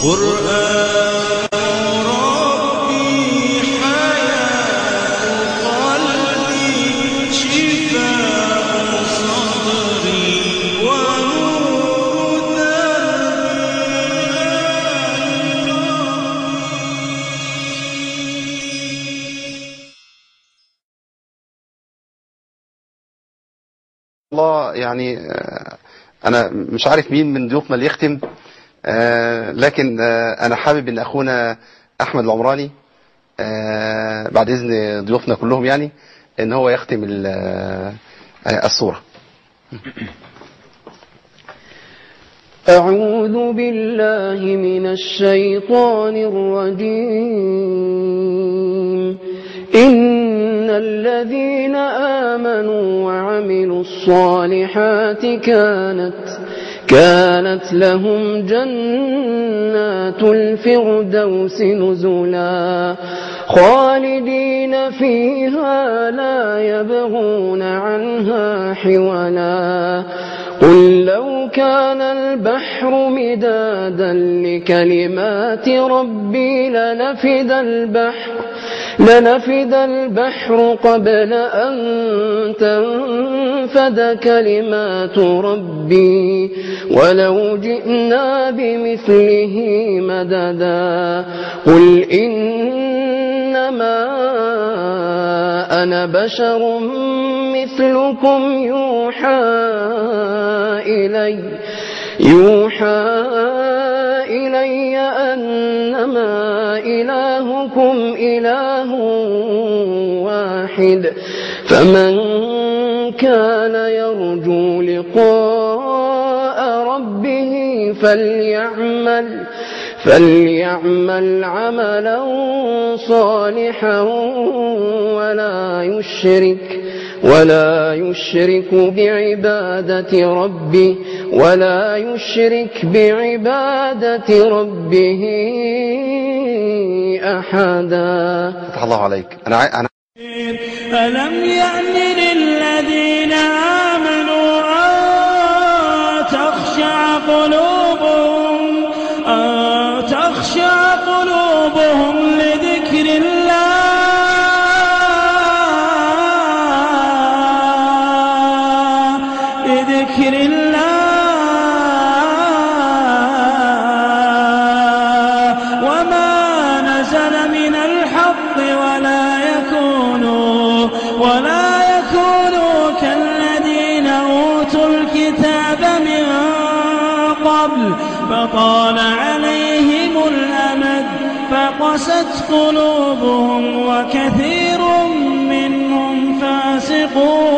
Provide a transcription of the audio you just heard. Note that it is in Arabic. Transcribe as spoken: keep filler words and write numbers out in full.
قرآن ربي حياة قلبي شفاء صدري ونور دربي. الله يعني أنا مش عارف مين من ضيوفنا اللي يختم، آه لكن آه أنا حابب أن أخونا أحمد العمراني آه بعد إذن ضيوفنا كلهم يعني أن هو يختم الصورة. أعوذ بالله من الشيطان الرجيم. إن الذين آمنوا وعملوا الصالحات كانت كانت لهم جنات الفردوس نزلا خالدين فيها لا يبغون عنها حولا. قل لو كان البحر مدادا لكلمات ربي لنفد البحر لنفد البحر قبل أن تنفد كلمات ربي ولو جئنا بمثله مددا. قل إنما أنا بشر مثلكم يوحى إلي يوحى إلي أنما إلهكم إله واحد. فمن كان يرجو لقاء ربه فليعمل فليعمل عملا صالحا ولا يشرك ولا يشرك بعبادة ربه ولا يشرك بعبادة ربه أحدا. فتح الله عليك. أنا ع... أنا ألم يأن للذين آمنوا أن تخشع قلوبهم أن تخشع قلوبهم لذكر الله لذكر الله وما نزل من الحق ولا يكونوا ولا يكونوا كالذين أوتوا الكتاب من قبل فطال عليهم الأمد فقست قلوبهم وكثير منهم فاسقون.